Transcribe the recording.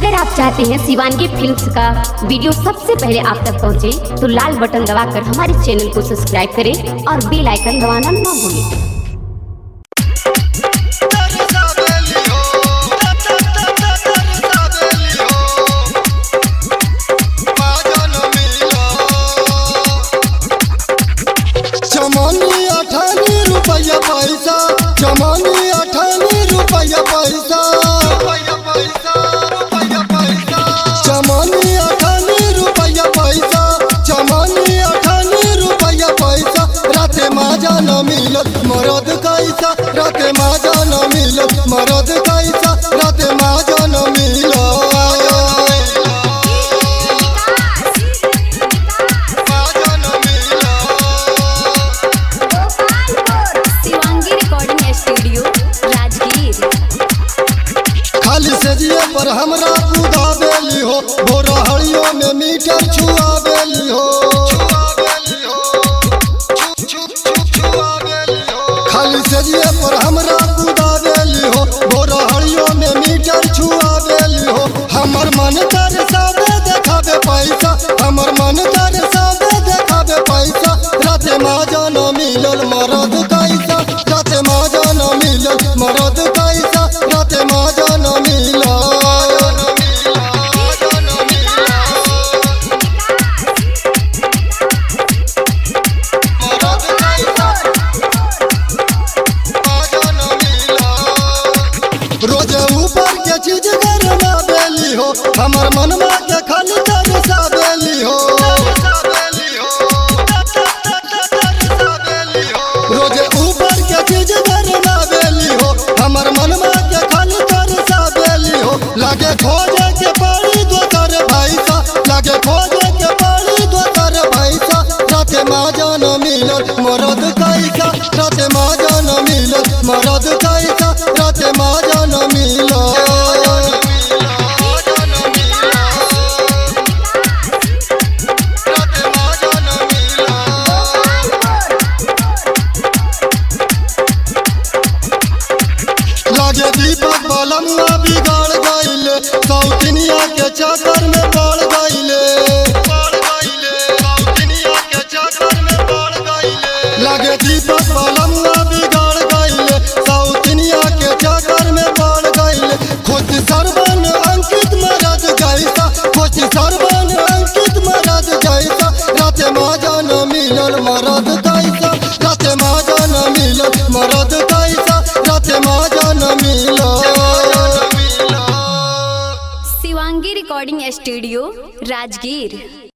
अगर आप चाहते हैं शिवांगी फिल्म्स का वीडियो सबसे पहले आप तक पहुंचे, तो लाल बटन दबाकर हमारे चैनल को सब्सक्राइब करें और बेल आइकन दबाना ना भूलें। चमानी 98 रुपया पैसा, चमानी 98 रुपया पैसा, चमानी 98 रुपया पैसा, चमानी 98 रुपया पैसा। राते माजा न मिलत मरद कैसा, राते माजा न मिलत मरद कैसा, राते माजा न मिलत। खाली सजिए पर हमरा कूदा बेली हो, भोरहरियों में मीटर छुआ बेली हो, खाली सजिए पर हमरा कूदा बेली हो, भोरहरियों में मीटर छुआ बेली हो। हमर मन तर साबे देखाबे पैसा, हमर मन तर साबे देखाबे पैसा। राते माजा न मिलल मरद कैसा, राते माजा न मिलल मरद कैसा, राते माजा न मिलल। रोजे ऊपर के चीज गरमा बेली हो, हमर मनवा के खाली तरसा बेली हो, रोजे ऊपर के चीज गरमा बेली हो, हमर मनवा के खाली तरसा बेली हो। लागे खोजे के पड़ी दोसर भैसा, लागे खोजे के पड़ी दोसर भैसा। राते माजा न मिलत मरद कैसा, राते माजा न मिलत मरद कैसा, राते माजा न मिलत। लागे दीपक बलम्मा बिगाड़ गईले, सौतनिया के चक्कर में पड़ गईले, लागे दीपक बलम्मा बिगाड़ गईले, सौतनिया के चक्कर में पड़ गईले। खुद सरवन अंकित मरद जैसा, खुद सरवन अंकित मरद जैसा। राते माजा न मिलल मरद कैसा, राते माजा न मिलल मरद कैसा, राते माजा न मिलल। Shivangi recording studio Rajgir.